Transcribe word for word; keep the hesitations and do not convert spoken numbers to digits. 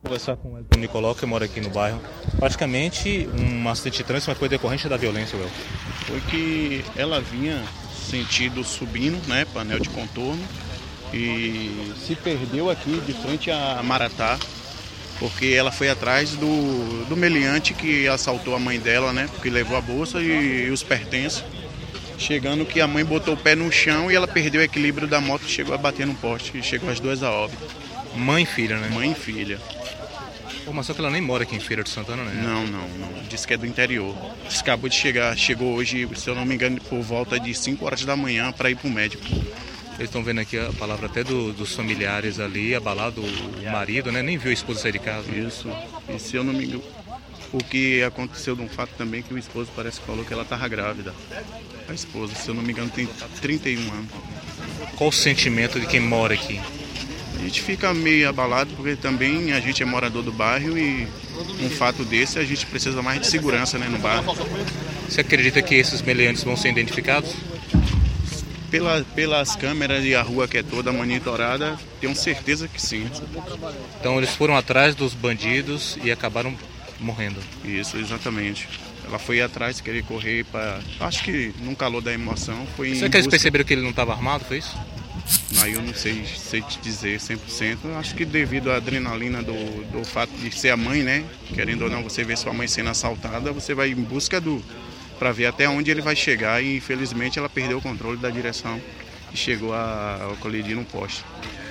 Conversar com o Elton Nicolau, que mora aqui no bairro. Praticamente um acidente de trânsito, mas foi decorrente da violência, Elton. Foi que ela vinha sentido subindo, né, painel de contorno, e se perdeu aqui de frente a Maratá, porque ela foi atrás do, do meliante que assaltou a mãe dela, né, porque levou a bolsa e, e os pertences. Chegando que a mãe botou o pé no chão e ela perdeu o equilíbrio da moto e chegou a bater no poste, e chegou as duas a óbito. Mãe e filha, né? Mãe e filha. Pô, mas só que ela nem mora aqui em Feira de Santana, né? Não, não, não. Diz que é do interior. Diz que acabou de chegar, chegou hoje, se eu não me engano, por volta de cinco horas da manhã para ir para o médico. Eles estão vendo aqui a palavra até do, dos familiares ali, abalado, o marido, né? Nem viu a esposa sair de casa. Isso. E se eu não me engano, o que aconteceu de um fato também, que o esposo parece que falou que ela estava grávida. A esposa, se eu não me engano, tem trinta e um anos. Qual o sentimento de quem mora aqui? A gente fica meio abalado porque também a gente é morador do bairro e um fato desse a gente precisa mais de segurança, né, no bairro. Você acredita que esses meliantes vão ser identificados? Pela, pelas câmeras e a rua que é toda monitorada, tenho certeza que sim. Então eles foram atrás dos bandidos e acabaram morrendo. Isso, exatamente. Ela foi atrás, querer correr para... Acho que no calor da emoção foi... Será que eles perceberam que ele não estava armado, foi isso? Aí eu não sei, sei te dizer cem por cento. Acho que devido à adrenalina do, do fato de ser a mãe, né? Querendo ou não, você vê sua mãe sendo assaltada, você vai em busca do... para ver até onde ele vai chegar e infelizmente ela perdeu o controle da direção e chegou a, a colidir num poste.